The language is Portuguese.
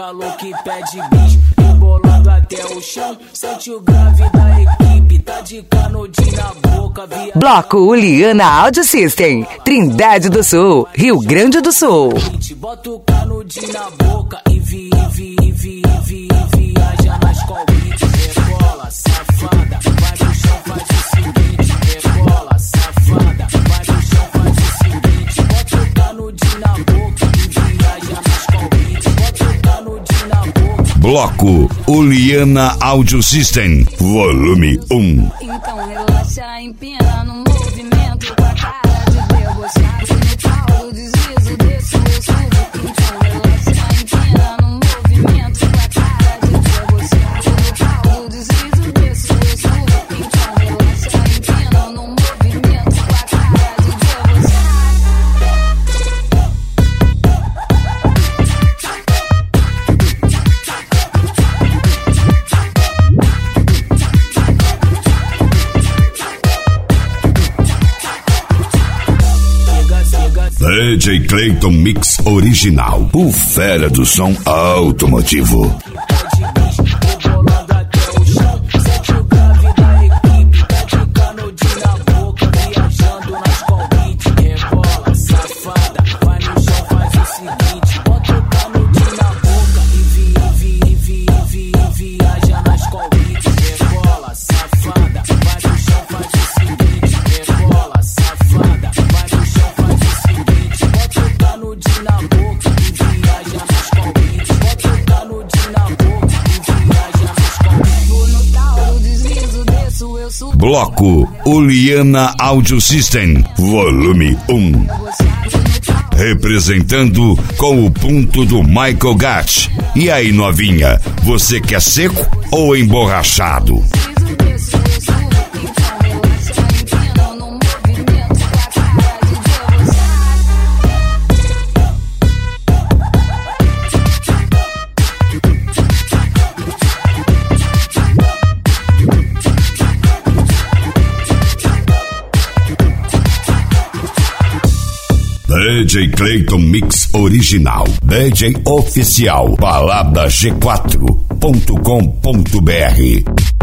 falou que pede bis, rebolando até o chão. Sente o grave da equipe, tá de canudinho na boca. Bloco Uliana Audio System, Trindade do Sul, Rio Grande do Sul. Bota o canudinho na boca e viaja na escola. Rebola, safada, vai no chão, faz o seguinte. Rebola, safada, vai no chão, faz o seguinte. Bota o canudinho na boca e viaja na escola. Bota o canudinho na boca. Bloco Uliana Audio System, volume 1. Então relaxa, empina no movimento com a cara de debochado. No pau do deslizo, desço, eu subo. Então relaxa, empina no movimento com a cara de debochado. No pau do deslizo, desço, eu subo. Então relaxa, empina no movimento com a cara de debochado. DJ Clayton Mix Original, o fera do som automotivo. Bloco Uliana Audio System, volume 1. Representando com o ponto do Michael Gatt. E aí, novinha, você quer seco ou emborrachado? DJ Clayton Mix Original, DJ Oficial, balada G4.com.br.